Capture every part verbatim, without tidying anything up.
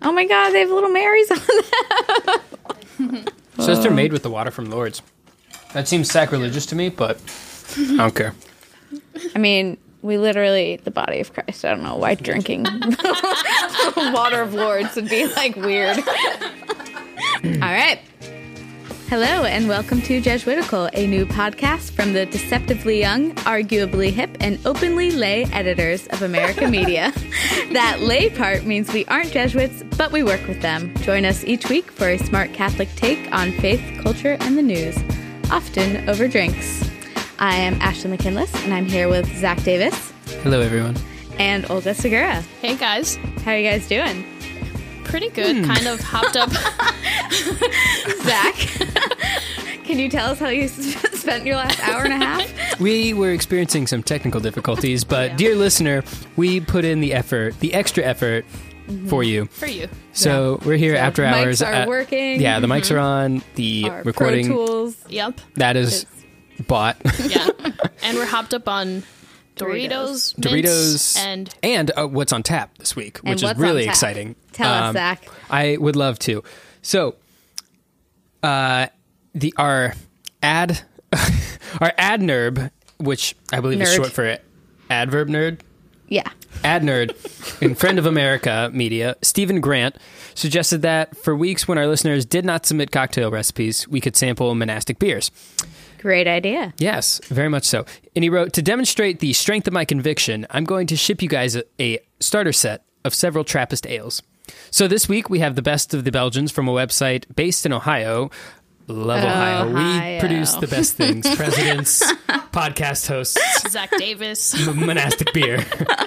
Oh my God, they have little Marys on them. Says they're made with the water from Lourdes. That seems sacrilegious to me, but I don't care. I mean, we literally eat the body of Christ. I don't know why drinking water of Lourdes would be like weird. All right. Hello and welcome to Jesuitical, a new podcast from the deceptively young, arguably hip, and openly lay editors of America Media. That lay part means we aren't Jesuits, but we work with them. Join us each week for a smart Catholic take on faith, culture, and the news, often over drinks. I am Ashley McKinless, and I'm here with Zach Davis. Hello, everyone. And Olga Segura. Hey, guys. How are you guys doing? Pretty good. Hmm. Kind of hopped up. Zach, can you tell us how you spent your last hour and a half? We were experiencing some technical difficulties, but yeah. Dear listener, we put in the effort, the extra effort mm-hmm. for you. For you. So yeah. we're here so after mics hours. Mics are uh, working. Yeah, the mm-hmm. mics are on. The Our recording. Pro Tools. Yep. That is it's... bought. Yeah. And we're hopped up on Doritos, Doritos, Doritos and and uh, what's on tap this week, which and is really exciting. Tell um, us, Zach. I would love to. So, uh, the our ad our ad nerd, which I believe nerd. is short for adverb nerd. Yeah. Ad nerd and friend of America Media, Stephen Grant, suggested that for weeks when our listeners did not submit cocktail recipes, we could sample monastic beers. Great idea. Yes, very much so. And he wrote, to demonstrate the strength of my conviction, I'm going to ship you guys a, a starter set of several Trappist ales. So this week we have the best of the Belgians from a website based in Ohio. Love Ohio. Ohio. We produce the best things. Presidents, podcast hosts. Zach Davis. M- monastic beer.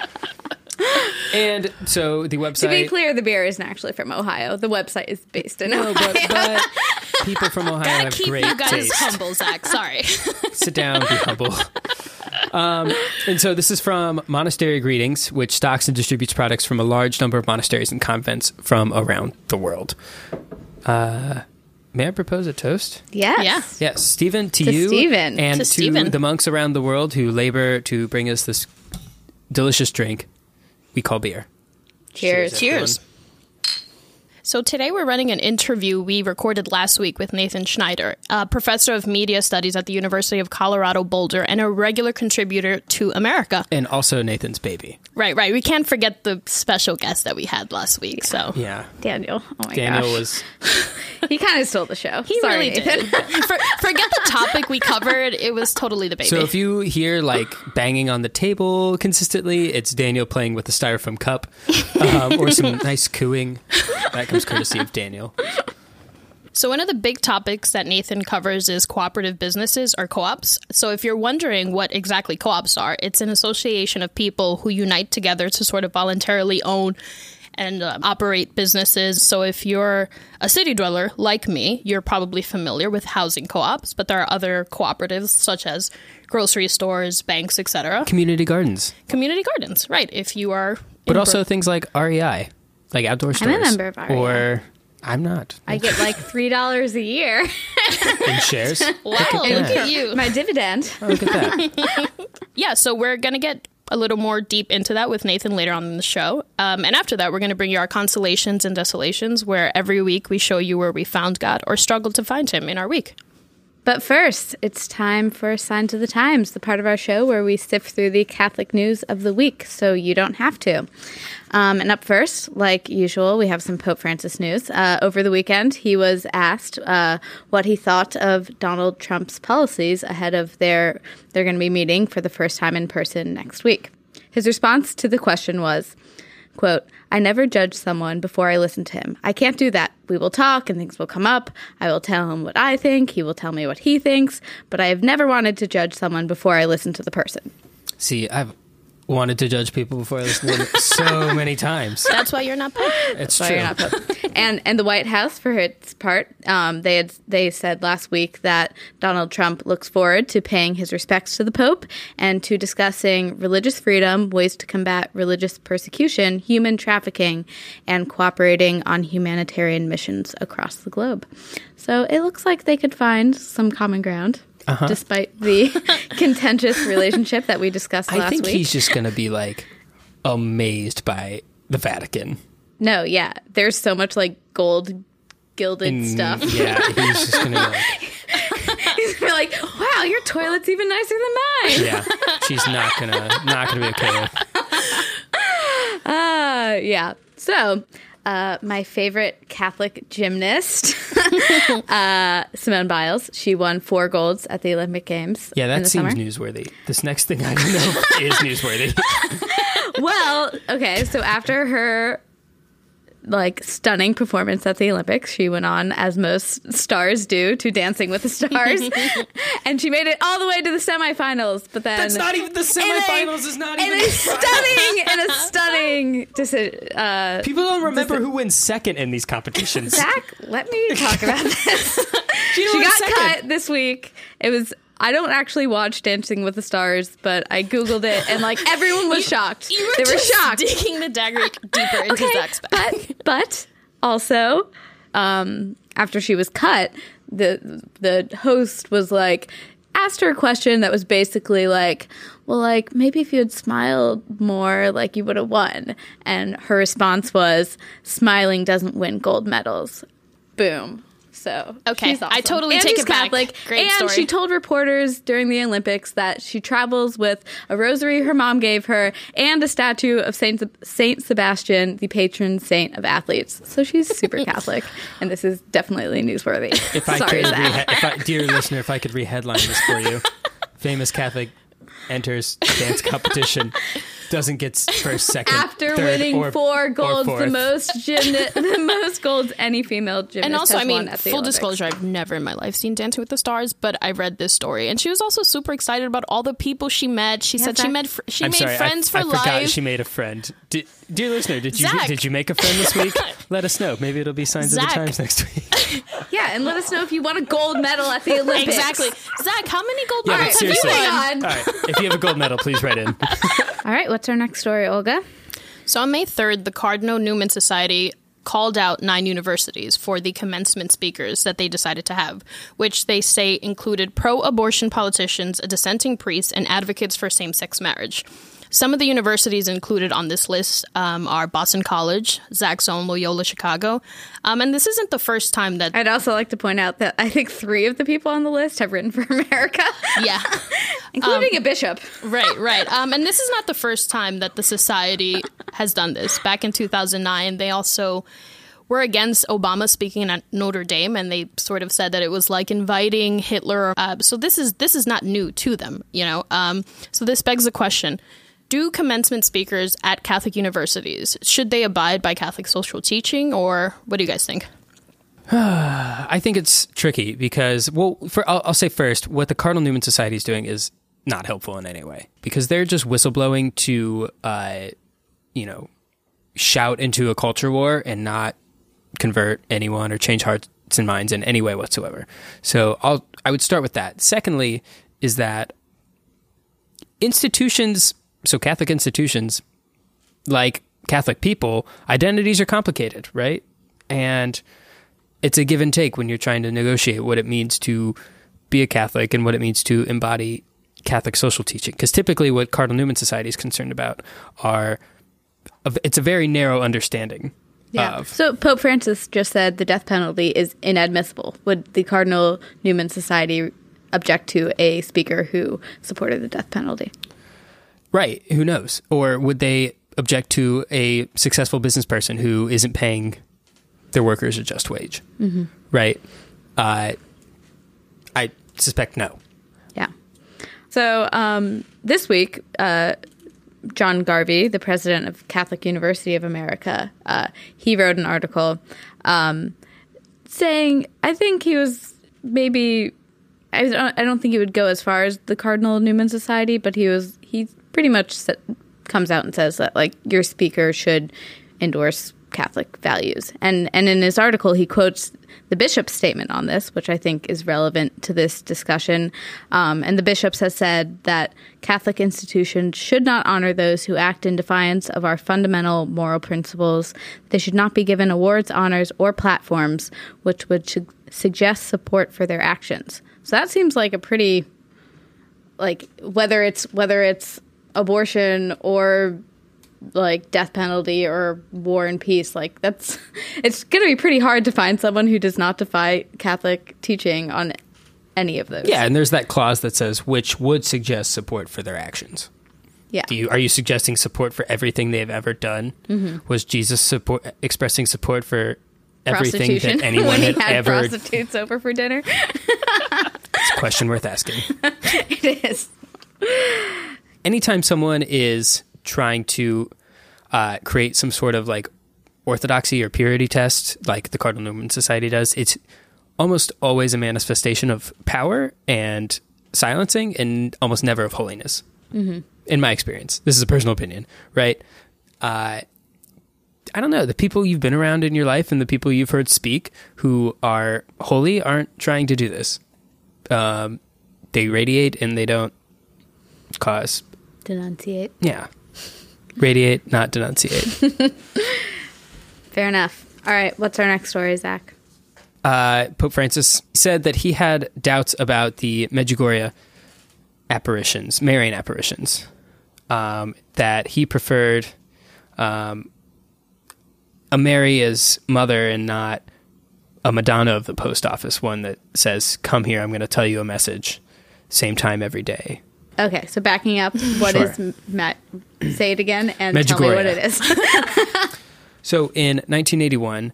And so the website... To be clear, the beer isn't actually from Ohio. The website is based in no, Ohio. But, but people from Ohio Gotta have keep great you guys taste. humble, Zach. Sorry. Sit down, be humble. Um, and so this is from Monastery Greetings, which stocks and distributes products from a large number of monasteries and convents from around the world. Uh, may I propose a toast? Yes. Yeah. Yes, Stephen, to, to you Stephen. and to, to Stephen. the monks around the world who labor to bring us this delicious drink we call beer. Cheers. Cheers. So today we're running an interview we recorded last week with Nathan Schneider, a professor of media studies at the University of Colorado Boulder and a regular contributor to America. And also Nathan's baby. Right, right. We can't forget the special guest that we had last week. So Yeah. Daniel. Oh my Daniel gosh. was... He kind of stole the show. He Sorry, really Nathan. did. For, forget the topic we covered. It was totally the baby. So if you hear like banging on the table consistently, it's Daniel playing with the styrofoam cup um, or some nice cooing. That comes courtesy of Daniel. So one of the big topics that Nathan covers is cooperative businesses or co-ops. So if you're wondering what exactly co-ops are, it's an association of people who unite together to sort of voluntarily own and uh, operate businesses. So if you're a city dweller like me, you're probably familiar with housing co-ops, but there are other cooperatives such as grocery stores, banks, et cetera. Community gardens. Community gardens, right. If you are... But also Bro- things like R E I, like outdoor stores. I'm a member of R E I. Or I'm not. I get like three dollars a year. In shares? Wow, look at, look at you. My dividend. Oh, look at that. Yeah, so we're going to get a little more deep into that with Nathan later on in the show. Um, and after that, we're going to bring you our consolations and desolations, where every week we show you where we found God or struggled to find him in our week. But first, it's time for Signs of the Times, the part of our show where we sift through the Catholic news of the week so you don't have to. Um, and up first, like usual, we have some Pope Francis news. Uh, over the weekend, he was asked uh, what he thought of Donald Trump's policies ahead of their, they're going to be meeting for the first time in person next week. His response to the question was, quote, I never judge someone before I listen to him. I can't do that. We will talk and things will come up. I will tell him what I think. He will tell me what he thinks. But I have never wanted to judge someone before I listen to the person. See, I've wanted to judge people before I listen to them so many times. That's why you're not Pope. It's That's why true. you're not Pope. and and the White House, for its part, um, they had they said last week that Donald Trump looks forward to paying his respects to the Pope and to discussing religious freedom, ways to combat religious persecution, human trafficking, and cooperating on humanitarian missions across the globe. So it looks like they could find some common ground. Uh-huh. Despite the contentious relationship that we discussed last week. I think he's just going to be, like, amazed by the Vatican. No, yeah. There's so much like gold gilded And, stuff. Yeah, he's just gonna be like, He's gonna be like, wow, your toilet's even nicer than mine. yeah, she's not gonna not gonna be okay with. Uh, yeah. So, uh, my favorite Catholic gymnast, uh, Simone Biles. She won four golds at the Olympic Games. Yeah, in that the seems summer. newsworthy. This next thing I know is newsworthy. Well, okay. So after her like stunning performance at the Olympics, she went on, as most stars do, to Dancing with the Stars, and she made it all the way to the semifinals. But then That's not even the semifinals. Is not in even a the stunning, in a stunning decision. Uh, People don't remember who wins second in these competitions. Zach, let me talk about this. She, She got cut this week. It was. I don't actually watch Dancing with the Stars, but I googled it, and like everyone was shocked. You were they were just shocked. digging the dagger deeper into Okay, Zach's back. but but also, um, after she was cut, the the host was like asked her a question that was basically like, well, like maybe if you had smiled more, like you would have won. And her response was, "Smiling doesn't win gold medals." Boom. So Okay, she's awesome. I totally and take she's it back. Catholic. Great and story. she told reporters during the Olympics that she travels with a rosary her mom gave her and a statue of Saint Saint Sebastian, the patron saint of athletes. So she's super Catholic, and this is definitely newsworthy. If I Sorry, could, Zach. reha- if I, dear listener, if I could reheadline this for you, famous Catholic enters dance competition, doesn't get first, second, After third, winning or, four or golds, the fourth. most gymna- the most golds any female gymnast And also, has I mean, won at the full Olympics. disclosure, I've never in my life seen Dancing with the Stars, but I read this story, and she was also super excited about all the people she met. She Yeah, said she Zach. met fr- she I'm made sorry, friends I, for I life. forgot she made a friend. Did, dear listener, did you Zach. did you make a friend this week? Let us know. Maybe it'll be Signs Zach. of the Times next week. Yeah, and let us know if you won a gold medal at the Olympics. Exactly, Zach. How many gold Yeah, but medals have you seriously. won? on. All right, if you have a gold medal, please write in. All right, what's our next story, Olga? So on May third, the Cardinal Newman Society called out nine universities for the commencement speakers that they decided to have, which they say included pro-abortion politicians, a dissenting priest, and advocates for same-sex marriage. Some of the universities included on this list um, are Boston College, Zach's own Loyola Chicago, um, and this isn't the first time that... I'd also like to point out that I think three of the people on the list have written for America. Yeah. Including a bishop. Right, right. Um, and this is not the first time that the society has done this. Back in two thousand nine, they also were against Obama speaking at Notre Dame, and they sort of said that it was like inviting Hitler. Uh, so this is this is not new to them, you know. Um, so this begs the question: do commencement speakers at Catholic universities, should they abide by Catholic social teaching, or what do you guys think? I think it's tricky because, well, for, I'll, I'll say first, what the Cardinal Newman Society is doing is not helpful in any way because they're just whistleblowing to, uh, you know, shout into a culture war and not convert anyone or change hearts and minds in any way whatsoever. So I'll I would start with that. Secondly, is that institutions, so Catholic institutions, like Catholic people, identities are complicated, right? And it's a give and take when you're trying to negotiate what it means to be a Catholic and what it means to embody Catholic social teaching. Because typically what Cardinal Newman Society is concerned about are, it's a very narrow understanding Yeah. of. So Pope Francis just said the death penalty is inadmissible. Would the Cardinal Newman Society object to a speaker who supported the death penalty? Right. Who knows? Or would they object to a successful business person who isn't paying their workers a just wage? Mm-hmm. Right. Uh, I suspect no. Yeah. So um, this week, uh, John Garvey, the president of Catholic University of America, uh, he wrote an article um, saying, I think he was maybe, I don't, I don't think he would go as far as the Cardinal Newman Society, but he was, he pretty much sa- comes out and says that like your speaker should endorse Catholic values. And and in his article, he quotes the bishop's statement on this, which I think is relevant to this discussion. Um, and the bishops has said that Catholic institutions should not honor those who act in defiance of our fundamental moral principles. They should not be given awards, honors, or platforms which would su- suggest support for their actions. So that seems like a pretty, like whether it's whether it's abortion or like death penalty or war and peace. Like that's, it's going to be pretty hard to find someone who does not defy Catholic teaching on any of those. Yeah, and there's that clause that says which would suggest support for their actions. Yeah. Do you are you suggesting support for everything they've ever done? Mm-hmm. Was Jesus support expressing support for everything that anyone when he had, had ever? Prostitutes over for dinner. It's a question worth asking. It is. Anytime someone is trying to uh, create some sort of like orthodoxy or purity test, like the Cardinal Newman Society does, it's almost always a manifestation of power and silencing, and almost never of holiness. Mm-hmm. In my experience, this is a personal opinion, right? Uh, I don't know. The people you've been around in your life and the people you've heard speak who are holy aren't trying to do this. Um, they radiate and they don't cause. Denunciate. Yeah. Radiate, not denunciate. Fair enough. All right. What's our next story, Zach? Uh, Pope Francis said that he had doubts about the Medjugorje apparitions, Marian apparitions, um, that he preferred um, a Mary as mother and not a Madonna of the post office, one that says, come here, I'm going to tell you a message, same time every day. Okay, so backing up, what Sure. is Matt? Say it again and Medjugorje. tell me what it is. So in nineteen eighty-one,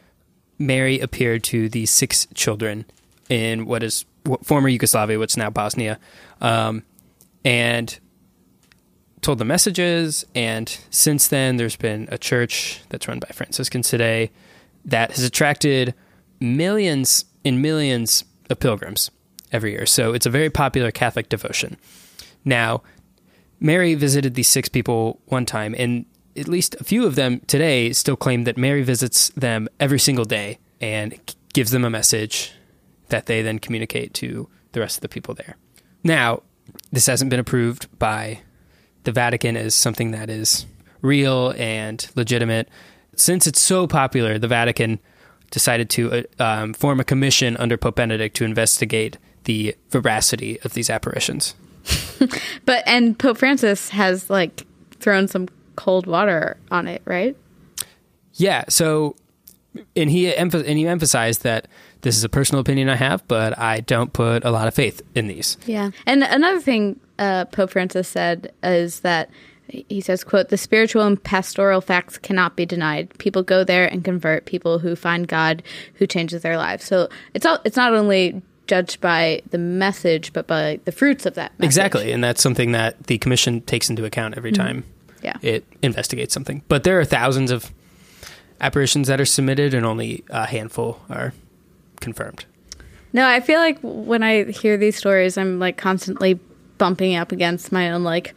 Mary appeared to these six children in what is former Yugoslavia, what's now Bosnia, um, and told them messages. And since then, there's been a church that's run by Franciscans today that has attracted millions and millions of pilgrims every year. So it's a very popular Catholic devotion. Now, Mary visited these six people one time, and at least a few of them today still claim that Mary visits them every single day and gives them a message that they then communicate to the rest of the people there. Now, this hasn't been approved by the Vatican as something that is real and legitimate. Since it's so popular, the Vatican decided to uh, um, form a commission under Pope Benedict to investigate the veracity of these apparitions. But, and Pope Francis has, like, thrown some cold water on it, right? Yeah, so, and he, emph- and he emphasized that this is a personal opinion I have, but I don't put a lot of faith in these. Yeah. And another thing uh, Pope Francis said is that he says, quote, the spiritual and pastoral facts cannot be denied. People go there and convert, people who find God, who changes their lives. So it's all, it's not only judged by the message, but by the fruits of that message. Exactly, and that's something that the commission takes into account every time mm-hmm. yeah. it investigates something. But there are thousands of apparitions that are submitted, and only a handful are confirmed. No, I feel like when I hear these stories, I'm like constantly bumping up against my own like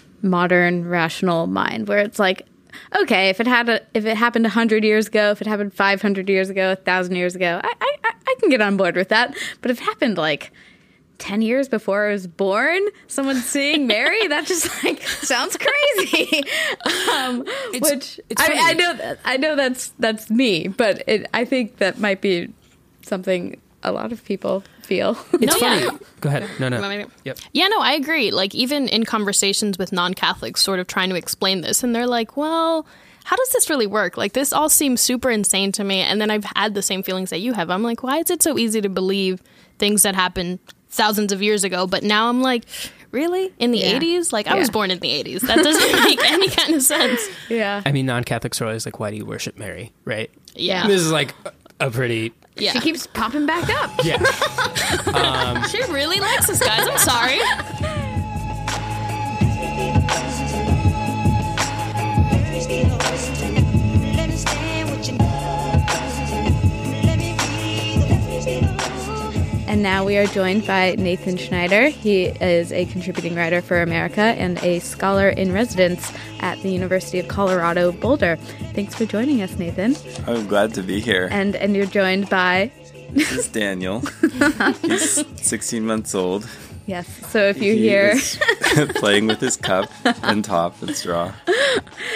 modern rational mind, where it's like, okay, if it had a, if it happened a hundred years ago, if it happened five hundred years ago, a thousand years ago, I, I I can get on board with that. But if it happened like ten years before I was born, someone seeing Mary, that just like sounds crazy. um, It's- which it's I, funny. I know that I know that's that's me, but it, I think that might be something a lot of people feel. It's No, funny. yeah. Go ahead. No, no. You want me to- Yep. Yeah, no, I agree. Like, even in conversations with non-Catholics sort of trying to explain this, and they're like, well, how does this really work? Like, this all seems super insane to me. And then I've had the same feelings that you have. I'm like, why is it so easy to believe things that happened thousands of years ago? But now I'm like, really? In the Yeah. eighties? Like, I Yeah. was born in the eighties. That doesn't make any kind of sense. Yeah. I mean, non-Catholics are always like, why do you worship Mary, right? Yeah. This is like a pretty... Yeah. She keeps popping back up. Yeah. She really likes us, guys. I'm sorry. And now we are joined by Nathan Schneider. He is a contributing writer for America and a scholar in residence at the University of Colorado Boulder. Thanks for joining us, Nathan. I'm glad to be here. And and you're joined by This is Daniel. He's sixteen months old. yes. So if you He hear is playing with his cup and top and straw.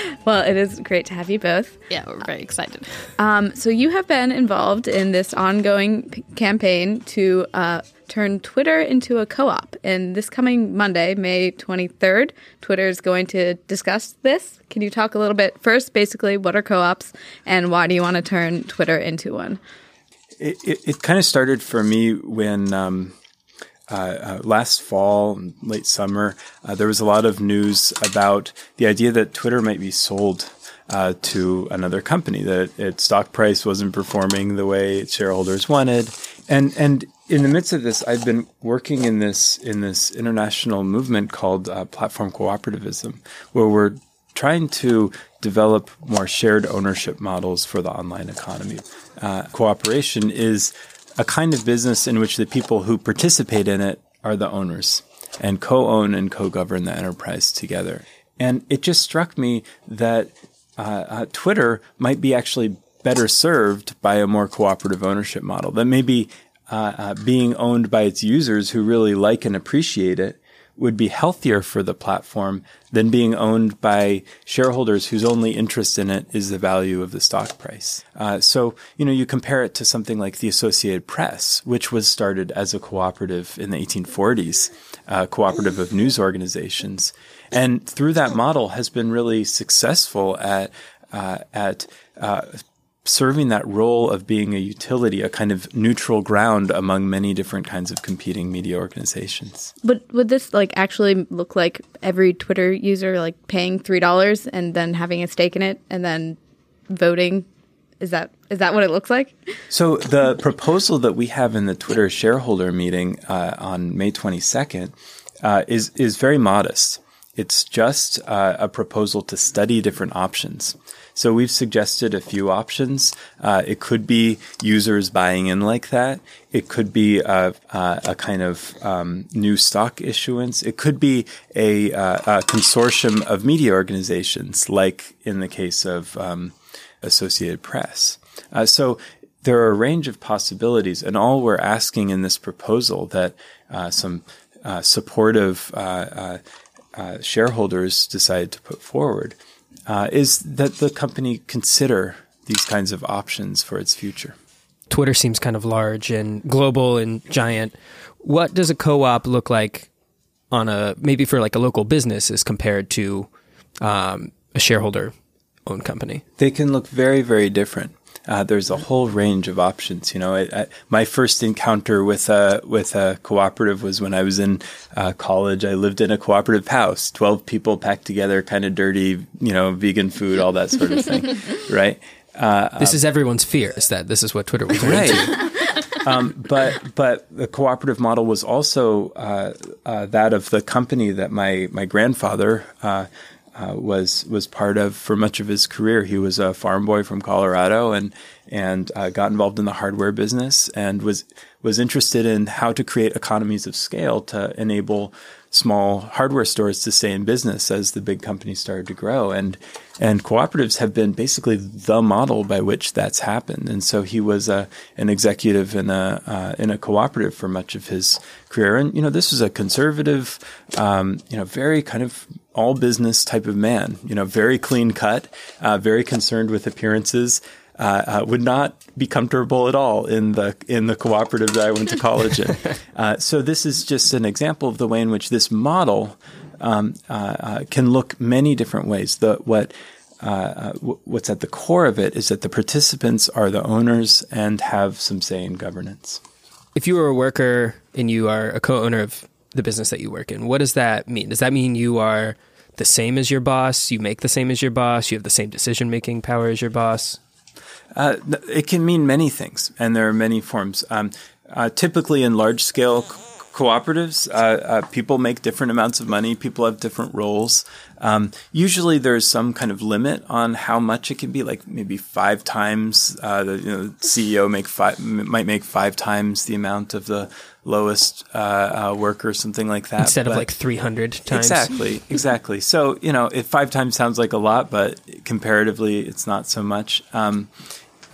Well, it is great to have you both. Yeah, we're very excited. Um, so you have been involved in this ongoing p- campaign to uh, turn Twitter into a co-op. And this coming Monday, May twenty-third, Twitter is going to discuss this. Can you talk a little bit first, basically, what are co-ops and why do you want to turn Twitter into one? It, it, it kind of started for me when um, uh, uh, last fall, late summer, uh, there was a lot of news about the idea that Twitter might be sold uh, to another company, that its stock price wasn't performing the way its shareholders wanted. And and in the midst of this, I've been working in this in this international movement called uh, platform cooperativism, where we're trying to develop more shared ownership models for the online economy. Uh, cooperation is a kind of business in which the people who participate in it are the owners and co-own and co-govern the enterprise together. And it just struck me that uh, uh, Twitter might be actually better served by a more cooperative ownership model, that maybe uh, uh, being owned by its users who really like and appreciate it would be healthier for the platform than being owned by shareholders whose only interest in it is the value of the stock price. Uh, so, you know, you compare it to something like the Associated Press, which was started as a cooperative in the eighteen forties, uh, cooperative of news organizations. And through that model has been really successful at, uh, at, uh, serving that role of being a utility, a kind of neutral ground among many different kinds of competing media organizations. But would this like actually look like every Twitter user like paying three dollars and then having a stake in it and then voting? Is that is that what it looks like? So the proposal that we have in the Twitter shareholder meeting uh, on May twenty-second uh, is is very modest. It's just uh, a proposal to study different options. So we've suggested a few options. Uh, it could be users buying in like that. It could be a, a, a kind of um, new stock issuance. It could be a, a, a consortium of media organizations, like in the case of um, Associated Press. Uh, so there are a range of possibilities, and all we're asking in this proposal that uh, some uh, supportive uh, uh, uh, shareholders decide to put forward Uh, is that the company consider these kinds of options for its future. Twitter seems kind of large and global and giant. What does a co-op look like on a, maybe for like a local business as compared to um, a shareholder-owned company? They can look very, very different. Uh, there's a whole range of options. You know, I, I, my first encounter with a with a cooperative was when I was in uh, college. I lived in a cooperative house, twelve people packed together, kind of dirty, you know, vegan food, all that sort of thing, right? Uh, this um, is everyone's fear, is that this is what Twitter will turn right. into. um, but but the cooperative model was also uh, uh, that of the company that my my grandfather Uh, Uh, was was part of for much of his career. He was a farm boy from Colorado and and uh, got involved in the hardware business and was was interested in how to create economies of scale to enable small hardware stores to stay in business as the big companies started to grow. And and cooperatives have been basically the model by which that's happened. And so he was a an executive in a uh, in a cooperative for much of his career. And you know, this was a conservative, um, you know, very kind of all business type of man, you know, very clean cut, uh, very concerned with appearances, uh, uh, would not be comfortable at all in the in the cooperative that I went to college in. Uh, so this is just an example of the way in which this model um, uh, uh, can look many different ways. The what uh, uh, w- what's at the core of it is that the participants are the owners and have some say in governance. If you were a worker and you are a co-owner of the business that you work in, what does that mean? Does that mean you are the same as your boss? You make the same as your boss? You have the same decision-making power as your boss? Uh, it can mean many things, and there are many forms. Um, uh, typically in large-scale co- cooperatives, uh, uh, people make different amounts of money. People have different roles. Um, usually there's some kind of limit on how much it can be, like maybe five times. Uh, the you know, C E O make five, might make five times the amount of the lowest uh, uh, worker, something like that. Instead but of like three hundred times. Exactly, exactly. So, you know, if five times sounds like a lot, but comparatively it's not so much. Um,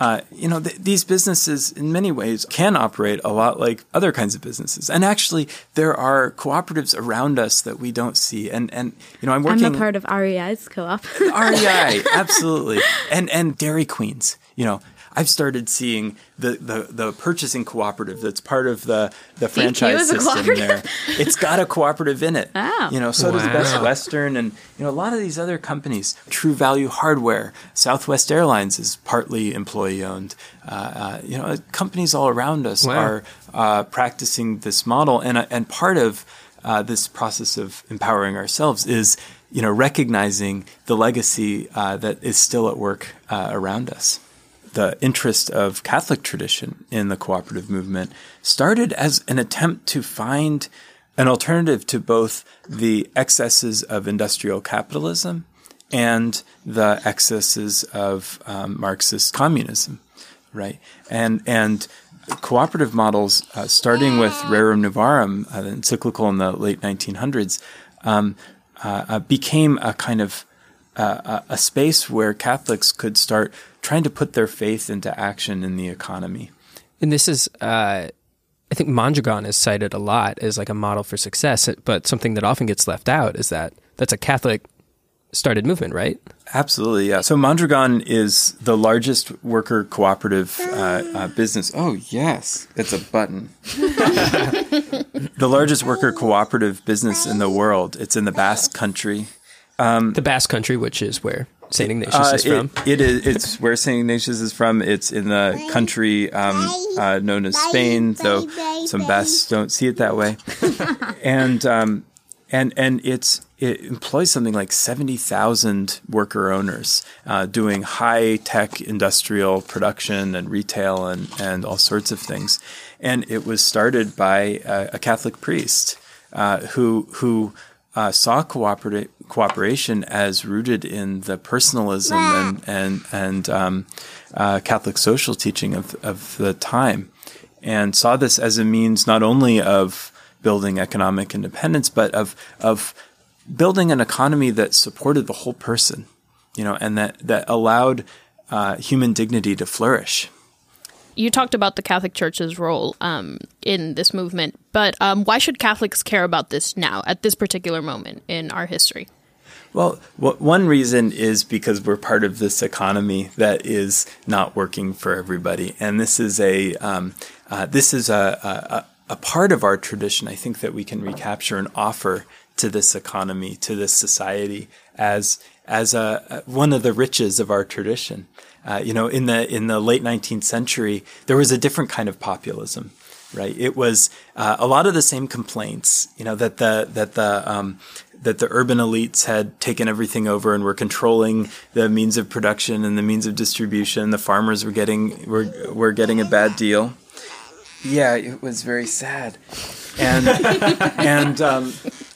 uh, you know, th- these businesses in many ways can operate a lot like other kinds of businesses. And actually, there are cooperatives around us that we don't see. And, and you know, I'm working... I'm a part of R E I's co-op. R E I, absolutely. And, and Dairy Queens, you know. I've started seeing the, the, the purchasing cooperative that's part of the, the franchise system there. It's got a cooperative in it. Oh. You know, so Wow. does Best Western and you know a lot of these other companies. True Value Hardware, Southwest Airlines is partly employee owned. Uh, uh, you know, companies all around us Wow. are uh, practicing this model, and uh, and part of uh, this process of empowering ourselves is you know recognizing the legacy uh, that is still at work uh, around us. The interest of Catholic tradition in the cooperative movement started as an attempt to find an alternative to both the excesses of industrial capitalism and the excesses of um, Marxist communism, right? And and cooperative models, uh, starting with Rerum Novarum, uh, the encyclical in the late nineteen hundreds, um, uh, uh, became a kind of Uh, a space where Catholics could start trying to put their faith into action in the economy. And this is, uh, I think Mondragon is cited a lot as like a model for success, but something that often gets left out is that that's a Catholic started movement, right? Absolutely, yeah. So Mondragon is the largest worker cooperative uh, uh, business. Oh, yes, it's a button. The largest worker cooperative business in the world. It's in the Basque Country. Um, the Basque Country, which is where Saint Ignatius uh, is from. It, it is. It's where Saint Ignatius is from. It's in the country um, uh, known as Spain, though some Basques don't see it that way. and um, and and it's it employs something like seventy thousand worker owners uh, doing high tech industrial production and retail and and all sorts of things. And it was started by a, a Catholic priest uh, who who. Uh, saw cooperati- cooperation as rooted in the personalism and and and um, uh, Catholic social teaching of of the time, and saw this as a means not only of building economic independence, but of of building an economy that supported the whole person, you know, and that that allowed uh, human dignity to flourish. You talked about the Catholic Church's role um, in this movement, but um, why should Catholics care about this now, at this particular moment in our history? Well, w- one reason is because we're part of this economy that is not working for everybody, and this is a um, uh, this is a, a a part of our tradition. I think that we can recapture and offer to this economy, to this society, as as a one of the riches of our tradition. Uh, you know, in the in the late nineteenth century, there was a different kind of populism, right? It was uh, a lot of the same complaints, you know, that the that the um, that the urban elites had taken everything over and were controlling the means of production and the means of distribution. The farmers were getting were were getting a bad deal. Yeah, it was very sad, and and um,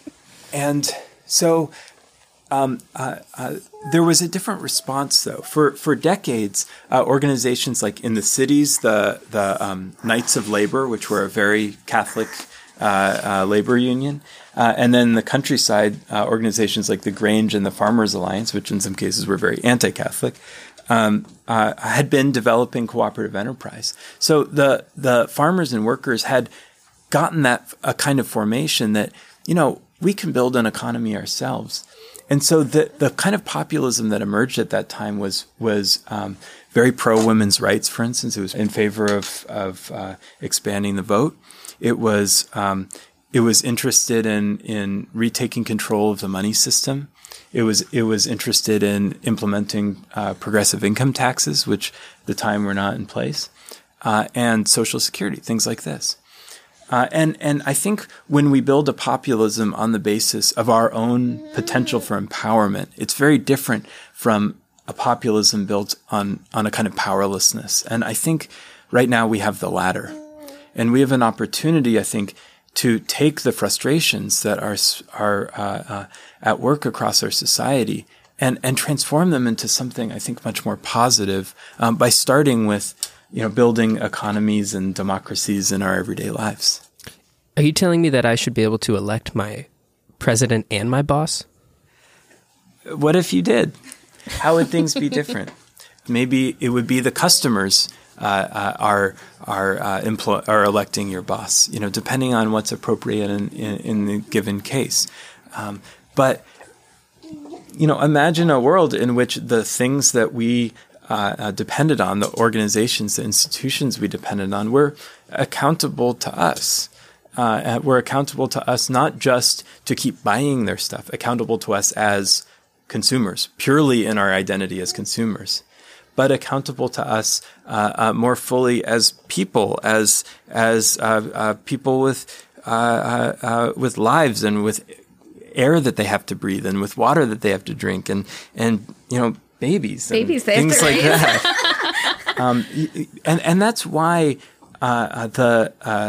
and so. Um, uh, uh, there was a different response, though. For for decades, uh, organizations like in the cities, the the um, Knights of Labor, which were a very Catholic uh, uh, labor union, uh, and then the countryside uh, organizations like the Grange and the Farmers Alliance, which in some cases were very anti-Catholic, um, uh, had been developing cooperative enterprise. So the the farmers and workers had gotten that a kind of formation that, you know, we can build an economy ourselves. And so the the kind of populism that emerged at that time was was um, very pro women's rights. For instance, it was in favor of of uh, expanding the vote. It was um, it was interested in in retaking control of the money system. It was it was interested in implementing uh, progressive income taxes, which at the time were not in place, uh, and Social Security, things like this. Uh, and and I think when we build a populism on the basis of our own potential for empowerment, it's very different from a populism built on on a kind of powerlessness. And I think right now we have the latter, and we have an opportunity, I think, to take the frustrations that are are uh, uh, at work across our society and and transform them into something I think much more positive um, by starting with, you know, building economies and democracies in our everyday lives. Are you telling me that I should be able to elect my president and my boss? What if you did? How would things be different? maybe it would be the customers uh, uh, are are uh, employ- are electing your boss. You know, depending on what's appropriate in in, in the given case. Um, but you know, imagine a world in which the things that we uh, uh, depended on, the organizations, the institutions we depended on, were accountable to us. Uh, we're accountable to us not just to keep buying their stuff, accountable to us as consumers, purely in our identity as consumers, but accountable to us uh, uh, more fully as people, as as uh, uh, people with uh, uh, uh, with lives and with air that they have to breathe and with water that they have to drink and and you know babies, babies, and things like raise. that. um, and and that's why uh, the. Uh,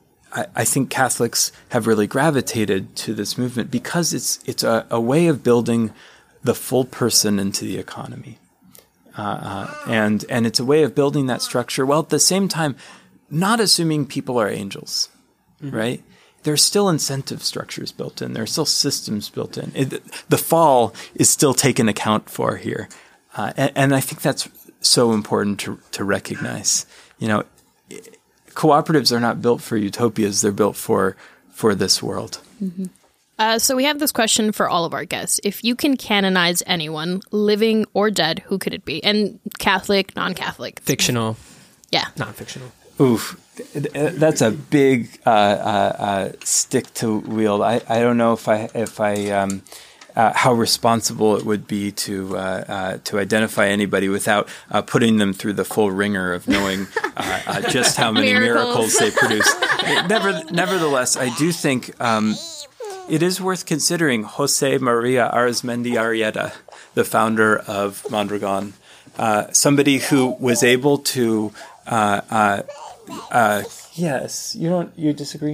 I think Catholics have really gravitated to this movement because it's it's a, a way of building the full person into the economy, uh, uh, and and it's a way of building that structure while at the same time not assuming people are angels, mm-hmm. right? There's still incentive structures built in. There's still systems built in. It, the fall is still taken account for here, uh, and, and I think that's so important to to recognize. You know. It, Cooperatives are not built for utopias. They're built for for this world. Mm-hmm. Uh, so we have this question for all of our guests. If you can canonize anyone, living or dead, who could it be? And Catholic, non-Catholic. Fictional. Yeah. Non-fictional. Oof. That's a big uh, uh, uh, stick to wield. I, I don't know if I if I um, uh, how responsible it would be to uh, uh, to identify anybody without uh, putting them through the full ringer of knowing uh, uh, just how many miracles, miracles they produce. Never, nevertheless, I do think um, it is worth considering Jose Maria Arizmendi Arrieta, the founder of Mondragon, uh, somebody who was able to. Uh, uh, uh, yes, you don't. You disagree?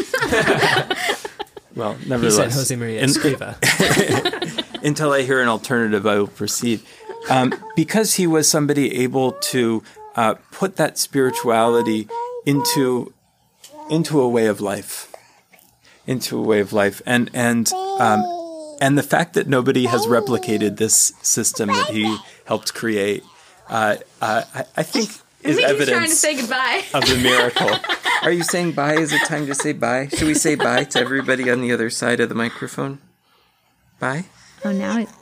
Well, nevertheless, he said Jose Maria Escriva. Until I hear an alternative, I will proceed. Um, because he was somebody able to uh, put that spirituality into into a way of life, into a way of life, and and um, and the fact that nobody has replicated this system that he helped create, uh, uh, I, I think. Is I think evidence he's trying to say goodbye. Of the miracle. Are you saying bye? Is it time to say bye? Should we say bye to everybody on the other side of the microphone? Bye? Oh, now it...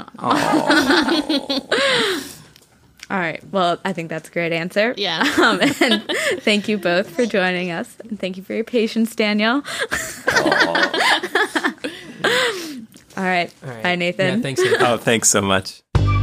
Oh. All right. Well, I think that's a great answer. Yeah. Um, and thank you both for joining us. And thank you for your patience, Daniel. All right. All right. Bye, Nathan. Yeah, thanks, Nathan. Oh, thanks so much.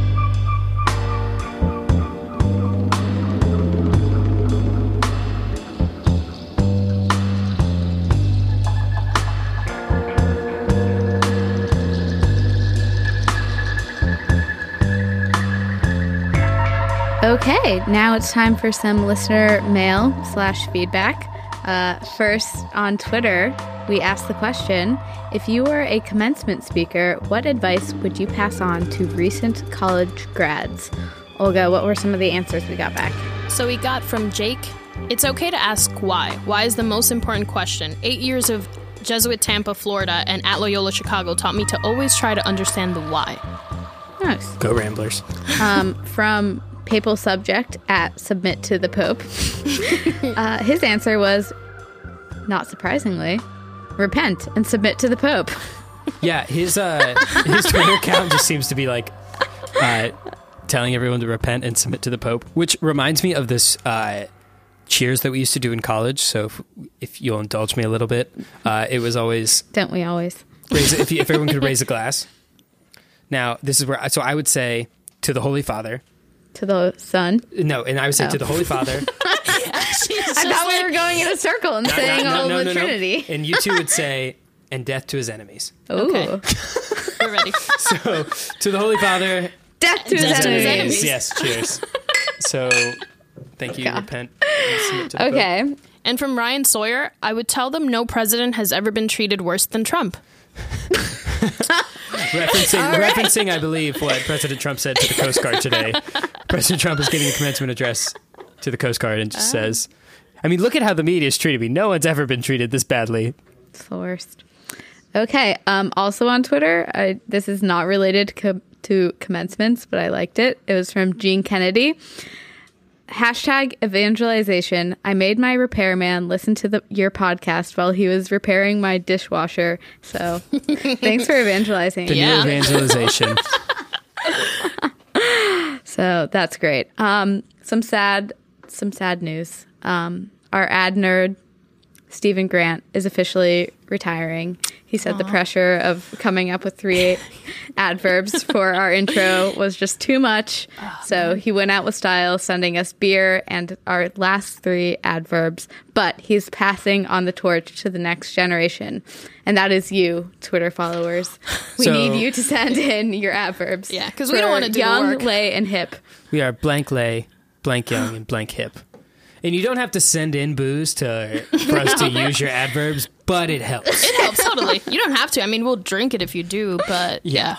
Okay, now it's time for some listener mail slash feedback. Uh, first, on Twitter, we asked the question, if you were a commencement speaker, what advice would you pass on to recent college grads? Olga, what were some of the answers we got back? So we got from Jake, it's okay to ask why. Why is the most important question. Eight years of Jesuit Tampa, Florida, and at Loyola Chicago taught me to always try to understand the why. Nice. Go Ramblers. Um, from Papal Subject at Submit to the Pope. uh, his answer was, not surprisingly, repent and submit to the Pope. Yeah, his uh, his Twitter account just seems to be like uh, telling everyone to repent and submit to the Pope, which reminds me of this uh, cheers that we used to do in college. So if, if you'll indulge me a little bit, uh, it was always... Don't we always? Raise, if, you, if everyone could raise a glass. Now, this is where... So I would say to the Holy Father... To the Son? No, and I would say oh. to the Holy Father. I thought we were going in a circle and no, saying no, no, all no, the no, Trinity. No. And you two would say, and death to his enemies. Ooh. Okay. We're ready. So, to the Holy Father. Death to, death his, to enemies. his enemies. Yes, cheers. So, thank you, God. repent. And submit to the Okay. Pope. And from Ryan Sawyer, I would tell them no president has ever been treated worse than Trump. referencing, right. referencing, I believe, what President Trump said to the Coast Guard today. President Trump is giving a commencement address to the Coast Guard and just oh. says, I mean, look at how the media has treated me. No one's ever been treated this badly. It's the worst. Okay. Um, also on Twitter, I, this is not related to, co- to commencements, but I liked it. It was from Gene Kennedy. Hashtag evangelization. I made my repairman listen to the, your podcast while he was repairing my dishwasher. So thanks for evangelizing. The Yeah. new evangelization. So that's great. Um, some sad, some sad news. Um, our ad nerd, Stephen Grant, is officially retiring. He said the pressure of coming up with three adverbs for our intro was just too much. So he went out with style, sending us beer and our last three adverbs. But he's passing on the torch to the next generation. And that is you, Twitter followers. We So- need you to send in your adverbs. Yeah, 'cause we don't for wanna do the young, work. lay, and hip. We are blank lay, blank young, and blank hip. And you don't have to send in booze to for us to use your adverbs, but it helps. It helps, totally. You don't have to. I mean, we'll drink it if you do, but yeah.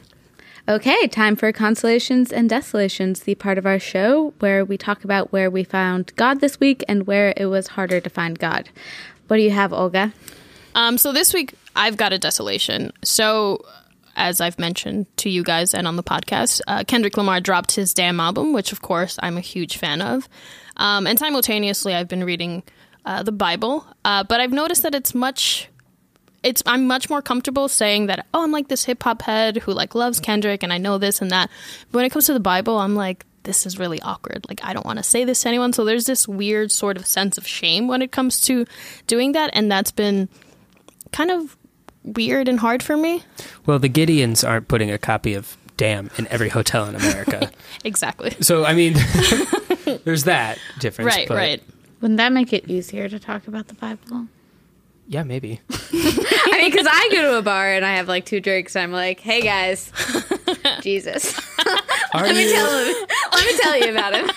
Okay, time for Consolations and Desolations, the part of our show where we talk about where we found God this week and where it was harder to find God. What do you have, Olga? Um, so this week, I've got a desolation. So, as I've mentioned to you guys and on the podcast, uh, Kendrick Lamar dropped his Damn album, which, of course, I'm a huge fan of. Um, and simultaneously, I've been reading uh, the Bible. Uh, but I've noticed that it's much... It's I'm much more comfortable saying that, oh, I'm like this hip-hop head who, like, loves Kendrick, and I know this and that. But when it comes to the Bible, I'm like, this is really awkward. Like, I don't want to say this to anyone. So there's this weird sort of sense of shame when it comes to doing that. And that's been kind of weird and hard for me. Well, the Gideons aren't putting a copy of Damn in every hotel in America. Exactly. So, I mean, there's that difference. Right, but right. Wouldn't that make it easier to talk about the Bible? Yeah, maybe. I mean, because I go to a bar and I have like two drinks and I'm like, hey guys, Jesus. Are Let me you? tell him. Let me tell you about him.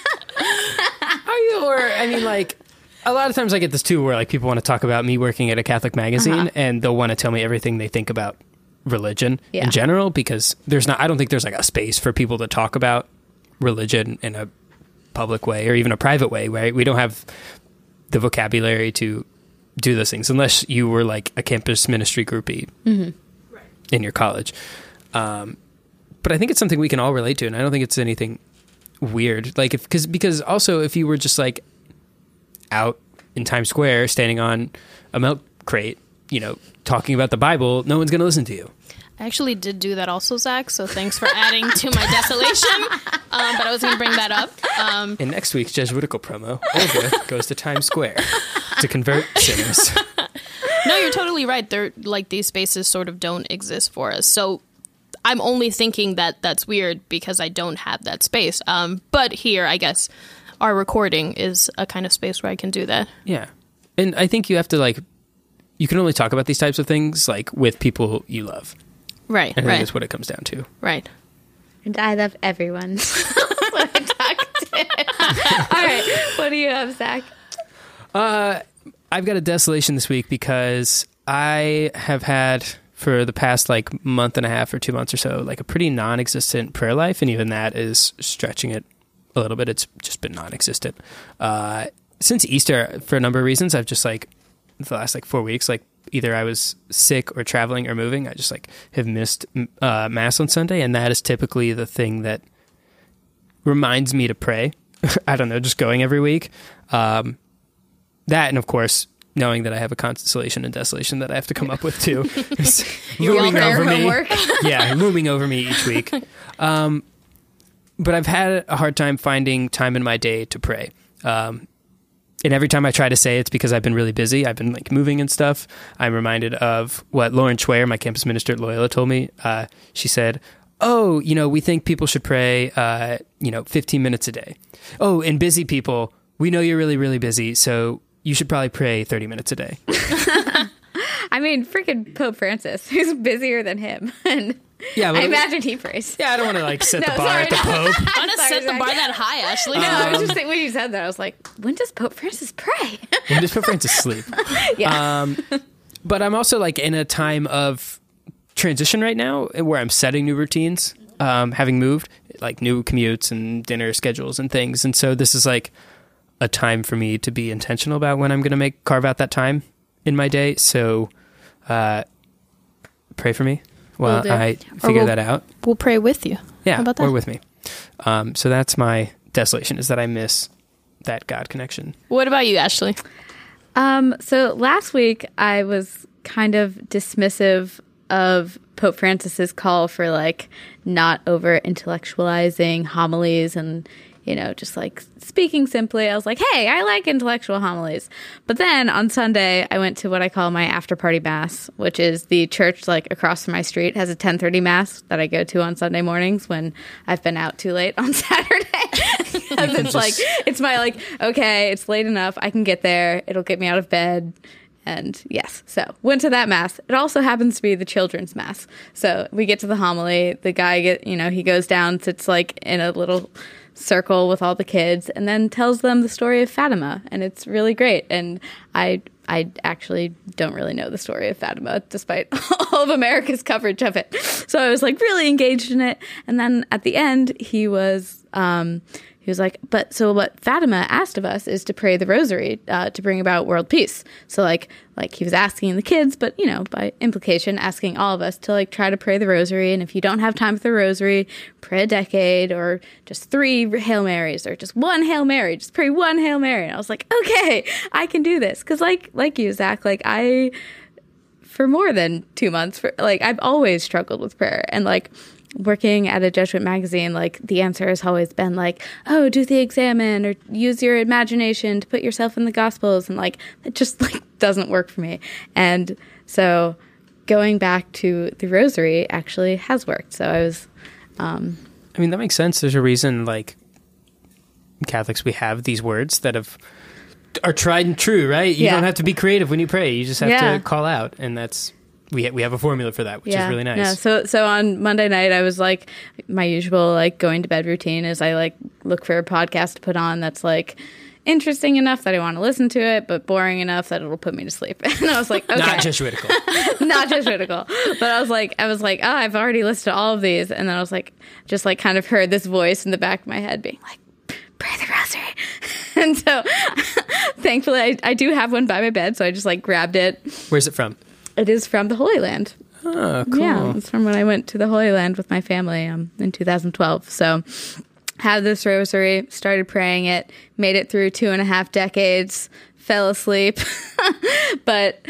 Are you? Or, I mean, like, a lot of times I get this too where, like, people want to talk about me working at a Catholic magazine Uh-huh. and they'll want to tell me everything they think about religion Yeah. in general because there's not, I don't think there's, like, a space for people to talk about religion in a public way or even a private way, right? We don't have the vocabulary to do those things unless you were, like, a campus ministry groupie Mm-hmm. in your college. Um, but I think it's something we can all relate to, and I don't think it's anything weird. Like, if because because also if you were just like out in Times Square standing on a milk crate, you know, talking about the Bible, no one's going to listen to you. I actually did do that also, Zach, so thanks for adding to my desolation. Um, but I was going to bring that up. Um, In next week's Jesuitical promo, Olga goes to Times Square to convert sinners. no, you're totally right. They're like these spaces sort of don't exist for us. So I'm only thinking that that's weird because I don't have that space. Um, but here, I guess, our recording is a kind of space where I can do that. Yeah. And I think you have to, like, you can only talk about these types of things, like, with people you love. Right, I think right, that's what it comes down to. right. And I love everyone. When I talk to him. All right. What do you have, Zach? I've got a desolation this week because I have had for the past like month and a half or two months or so, like a pretty non-existent prayer life. And even that is stretching it a little bit. It's just been non-existent. Uh, since Easter, for a number of reasons, I've just like the last like four weeks, like either I was sick or traveling or moving. I just like have missed uh, Mass on Sunday. And that is typically the thing that reminds me to pray. I don't know, just going every week. Um, that, and of course, knowing that I have a consolation and desolation that I have to come up with too. is Your looming prayer over me. homework. Yeah, looming over me each week. Um, but I've had a hard time finding time in my day to pray. Um, and every time I try to say it's because I've been really busy. I've been like moving and stuff. I'm reminded of what Lauren Schweyer, my campus minister at Loyola, told me. Uh, she said, oh, you know, we think people should pray, uh, you know, fifteen minutes a day. Oh, and busy people, we know you're really, really busy, so you should probably pray thirty minutes a day. I mean, freaking Pope Francis, who's busier than him. And Yeah, but I imagine he prays. Yeah, I don't want to like set No, the bar sorry, at the no. Pope. I'm going to Sorry, set the Zach. bar that high, Ashley. No, I was Um, just thinking when you said that, I was like, when does Pope Francis pray? When does Pope Francis sleep? yeah. Um, but I'm also like in a time of transition right now where I'm setting new routines, um, having moved, like new commutes and dinner schedules and things. And so this is like a time for me to be intentional about when I'm going to make carve out that time in my day. So uh, pray for me. while do. I Or figure we'll- that out. We'll pray with you. Yeah, How about that? or with me. Um, so that's my desolation, is that I miss that God connection. What about you, Ashley? Um, so last week I was kind of dismissive of Pope Francis's call for like not over intellectualizing homilies and, you know, just like speaking simply. I was like, hey, I like intellectual homilies. But then on Sunday, I went to what I call my after party mass, which is the church like across from my street has a ten thirty mass that I go to on Sunday mornings when I've been out too late on Saturday. And it's just- like, it's my like, okay, it's late enough. I can get there. It'll get me out of bed. And yes, so went to that mass. It also happens to be the children's mass. So we get to the homily. The guy get, you know, he goes down, sits like in a little circle with all the kids, and then tells them the story of Fatima, and it's really great. And I, I actually don't really know the story of Fatima, despite all of America's coverage of it. So I was like really engaged in it. And then at the end, he was. Um, He was like, but so what Fatima asked of us is to pray the rosary uh, to bring about world peace. So like, like he was asking the kids, but you know, by implication, asking all of us to like try to pray the rosary. And if you don't have time for the rosary, pray a decade or just three Hail Marys or just one Hail Mary, just pray one Hail Mary. And I was like, okay, I can do this. Cause like, like you, Zach, like I, for more than two months, for like, I've always struggled with prayer and like, working at a Jesuit magazine, like the answer has always been like, oh, do the examen or use your imagination to put yourself in the Gospels. And like, it just like doesn't work for me. And so going back to the rosary actually has worked. So I was, um, I mean, that makes sense. There's a reason, like, Catholics, we have these words that have are tried and true, right? You Yeah. don't have to be creative when you pray. You just have Yeah. to call out. And that's, we, ha- we have a formula for that, which is really nice. Yeah. So so on Monday night, I was like, my usual like going to bed routine is I like look for a podcast to put on that's like interesting enough that I want to listen to it, but boring enough that it'll put me to sleep. And I was like, okay, Not Jesuitical. not Jesuitical. But I was like, I was like, oh, I've already listened to all of these, and then I was like, just like kind of heard this voice in the back of my head being like, pray the rosary. And so thankfully I, I do have one by my bed, so I just like grabbed it. Where's it from? It is from the Holy Land. Oh, cool. Yeah, it's from when I went to the Holy Land with my family um, in two thousand twelve. So had this rosary, started praying it, made it through two and a half decades, fell asleep. But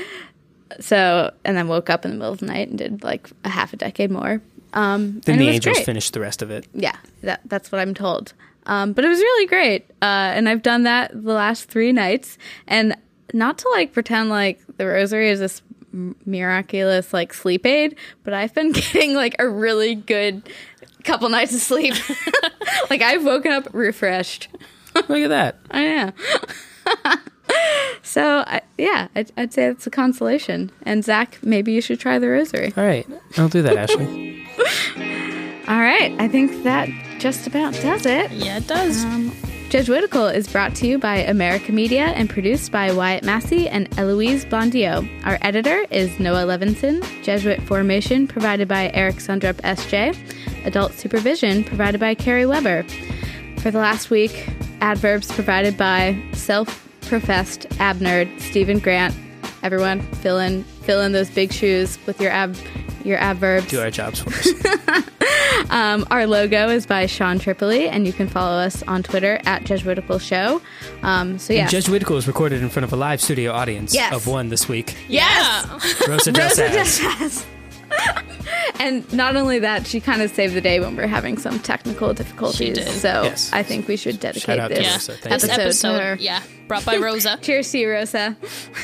so, and then woke up in the middle of the night and did like a half a decade more. Um, Then and the it was angels great. finished the rest of it. Yeah, that, that's what I'm told. Um, but it was really great. Uh, and I've done that the last three nights. And not to like pretend like the rosary is this m- miraculous like sleep aid, but I've been getting like a really good couple nights of sleep. Like I've woken up refreshed. Look at that. I know. So I, yeah, I'd, I'd say it's a consolation. And Zach, maybe you should try the rosary. All right. I'll do that, Ashley. All right. I think that just about does it. Yeah, it does. Um, Jesuitical is brought to you by America Media and produced by Wyatt Massey and Eloise Blondio. Our editor is Noah Levinson. Jesuit formation provided by Eric Sundrup S J. Adult supervision provided by Carrie Weber. For the last week, adverbs provided by self-professed ab nerd Stephen Grant. Everyone, fill in fill in those big shoes with your ab your adverbs. Do our jobs for us. Um, our logo is by Sean Tripoli, and you can follow us on Twitter at Jesuitical Show. Um, so yeah, And Jesuitical is recorded in front of a live studio audience Yes. of one this week. yes, Rosa Rosa Delsas. Delsas. And not only that, she kind of saved the day when we're having some technical difficulties. She did. So Yes. I think we should Shout dedicate out to this Yeah, Rosa, thank this episode, episode, to her. yeah, brought by Rosa. Cheers to you, Rosa.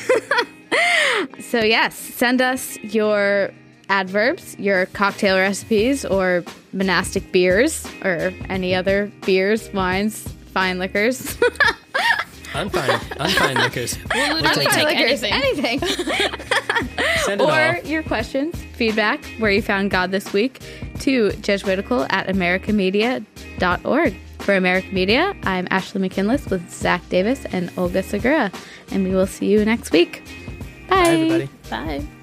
So yes, send us your adverbs, your cocktail recipes, or monastic beers, or any other beers, wines, fine liquors. Unfine. Unfine liquors. We'll literally take take liquors, anything. anything. Send it Or all. your questions, feedback, where you found God this week, to Jesuitical at americamedia dot org. For America Media, I'm Ashley McKinless with Zach Davis and Olga Segura, and we will see you next week. Bye. Bye, everybody. Bye.